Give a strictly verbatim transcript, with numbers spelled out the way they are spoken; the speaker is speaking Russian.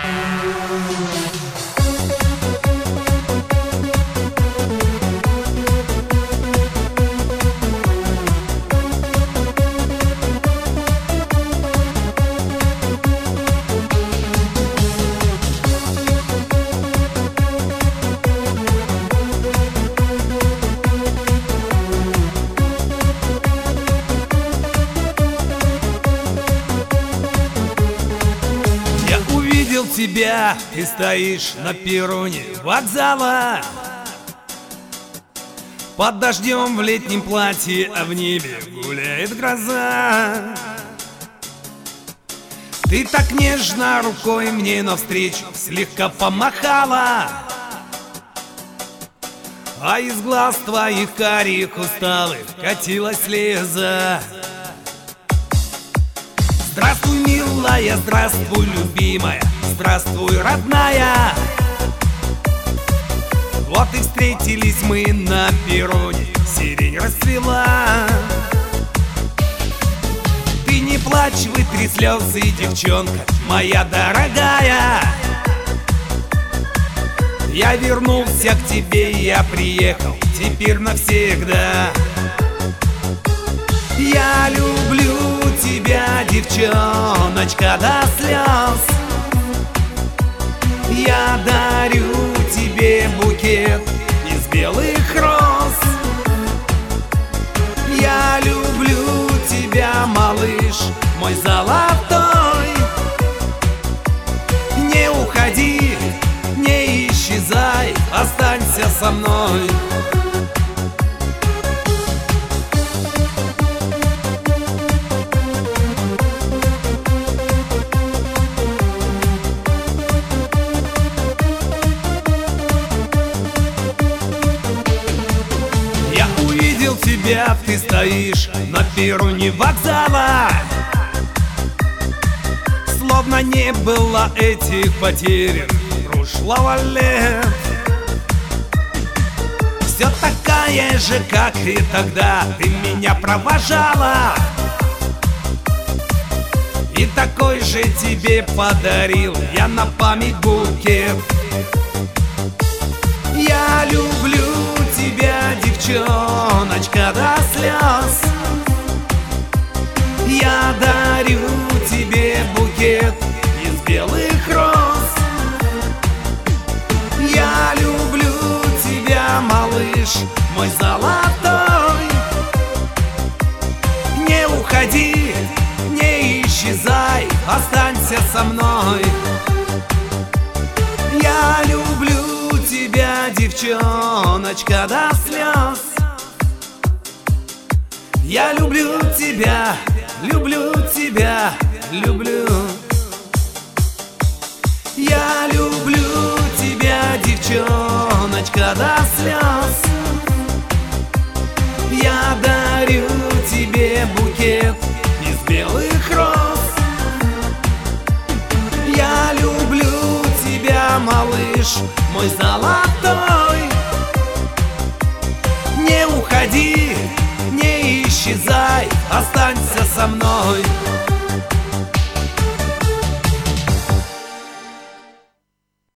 Тебя, ты стоишь на перроне вокзала, под дождем в летнем платье, а в небе гуляет гроза. Ты так нежно рукой мне навстречу слегка помахала, а из глаз твоих карих усталых катилась слеза. Здравствуй, милая, здравствуй, любимая, здравствуй, родная. Вот и встретились мы на перроне, сирень расцвела. Ты не плачь, вытри слезы, девчонка моя дорогая. Я вернулся к тебе, я приехал теперь навсегда. Я люблю тебя, девчоночка, до слез. Я дарю тебе букет из белых роз. Я люблю тебя, малыш, мой золотой. Не уходи, не исчезай, останься со мной. Тебя, ты стоишь на перроне вокзала, словно не было этих потерь прошлого лет. Все такая же, как и тогда, ты меня провожала, и такой же тебе подарил я на память букет. Я люблю тебя, девчоночка, до слез. Я дарю тебе букет из белых роз. Я люблю тебя, малыш, мой золотой. Не уходи, не исчезай, останься со мной. Я люблю тебя, девчоночка, до слез. Я люблю тебя, люблю тебя, люблю. Я люблю тебя, девчоночка, до слез. Я дарю тебе букет из белых роз. Я люблю тебя, малыш, мой золотой. Не уходи, не исчезай, останься